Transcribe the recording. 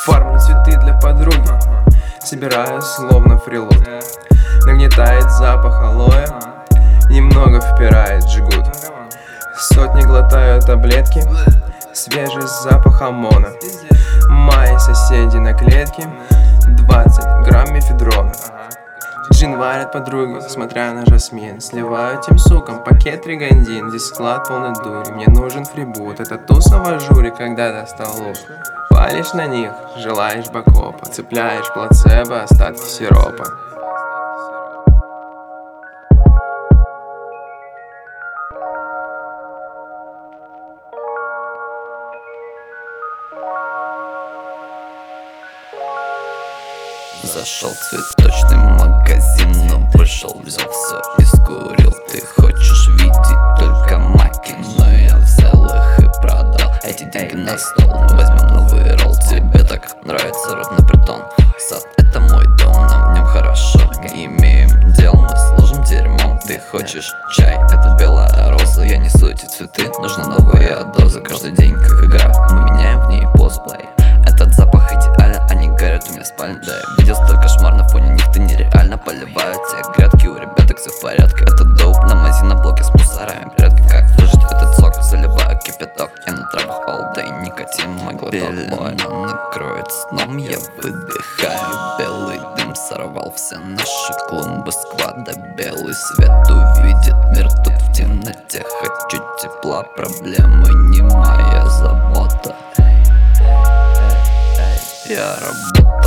Фармлю цветы для подруги, собираю словно фрилуд. Нагнетает запах алоэ, немного впирает жгут. Сотни глотаю таблетки, свежий запах ОМОНа. Мои соседи на клетке, 20 грамм мефедрона. Джин варят подруги, смотря на жасмин. Сливаю тем сукам пакет ригандин. Здесь склад полный дури, мне нужен фрибут. Это туса в ажуре, когда достал лук. Палишь на них, желаешь бакопа. Цепляешь плацебо, остатки сиропа. Зашел в цветочный магазин, но вышел, взял все и скурил. Ты хочешь видеть только маки, но я взял их и продал. Эти деньги на стол, мы возьмем новый ролл. Тебе так нравится родной притон. Сад — это мой дом, нам в нем хорошо. Не имеем дел, мы сложим дерьмом. Ты хочешь чай, это белая роза. Я несу эти цветы, нужна новая доза. Каждый день как игра, мы меняем в ней постплей. Этот запах идеален, они горят у меня в спальне. Да, я видел столько кошмар, на фоне них ты нереально. Поливают те грядки, у ребяток все в порядке. Это доуп на мази на блоке с мусорами. Порядка, как выжить этот сок, заливаю кипяток. Я на травах all day, никотин мой глоток. Пелена накроет сном, я выдыхаю. Белый дым сорвал все наши клумбы сквада. Белый свет увидит мир тут в темноте. Хочу тепла, проблемы не моя забота. Я работаю